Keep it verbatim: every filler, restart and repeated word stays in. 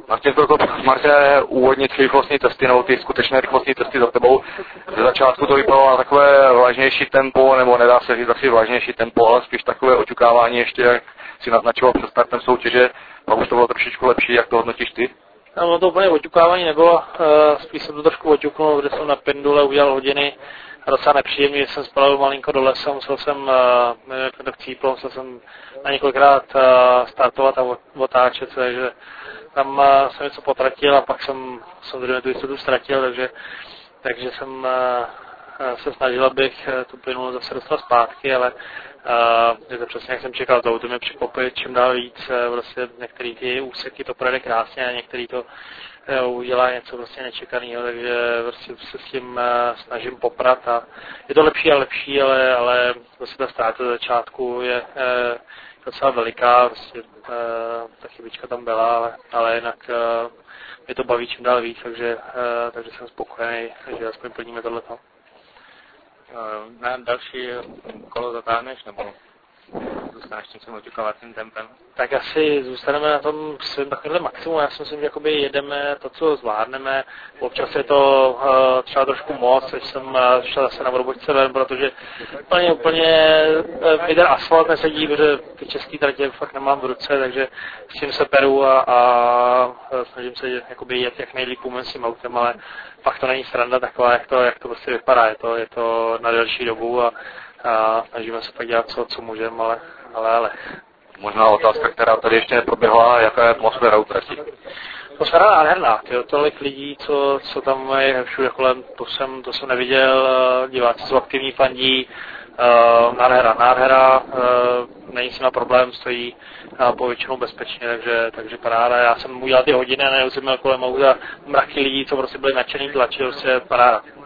Martin Prokop, Martine, úvodně tři rychlostní testy, nebo ty skutečné rychlostní testy za tebou. Ze začátku to vypadalo na takové vlažnější tempo, nebo nedá se říct asi vlažnější tempo, ale spíš takové oťukávání ještě, jak si naznačoval před startem soutěže. Pak už to bylo trošičku lepší, jak to hodnotíš ty? No to úplně oťukávání nebylo, spíš jsem to trošku oťuknul, kde jsem na pendule udělal hodiny. A docela nepříjemně, že jsem spalil malinko do lesa, musel jsem, nevím, jak to chcíplo, musel jsem na několikrát startovat a otáčet, takže tam jsem něco potratil a pak jsem samozřejmě tu jistotu ztratil, takže, takže jsem se snažil, abych tu plynul zase dostal zpátky, ale je to přesně, jak jsem čekal, to auto mě překvapuje čím dál víc, vlastně některé ty úseky to projede krásně a některý to udělá něco vlastně nečekaného, takže vlastně se s tím snažím poprat a je to lepší a lepší, ale, ale vlastně ta ztráta do začátku je e, docela veliká, vlastně e, ta chybička tam byla, ale, ale jinak e, mě to baví čím dál víc, takže, e, takže jsem spokojený, že aspoň plníme tohleto. Na další kolo zatáhneš, nebo zůstaneš tím svým oťukovacím tempem? Tak asi zůstaneme na tom svým takovýmhle maximum. Já si myslím, že jakoby jedeme to, co zvládneme. Občas je to uh, třeba trošku moc, když jsem uh, šel zase na odbočce ven, protože úplně, úplně uh, mi ten asfalt nesedí, protože ty český tratě fakt nemám v ruce, takže s tím se peru a, a snažím se jakoby jet jak nejlíp umím s tím autem, ale fakt to není sranda taková, jak to, jak to prostě vypadá. Je to, je to na delší dobu a a snažíme se tak dělat, co, co můžeme, ale, ale, ale. Možná otázka, která tady ještě neproběhla, jaká je atmosféra u trati? Atmosféra nádherná, tolik lidí, co, co tam je všude kolem, to jsem, to jsem neviděl, diváci jsou aktivní, fandí, uh, nádhera, nádhera, uh, není s nima problém, stojí uh, povětšinou bezpečně, takže, takže paráda. Já jsem udělal ty hodiny a nejezdil kolem auta mraky lidí, co prostě byli nadšený tlači, prostě paráda.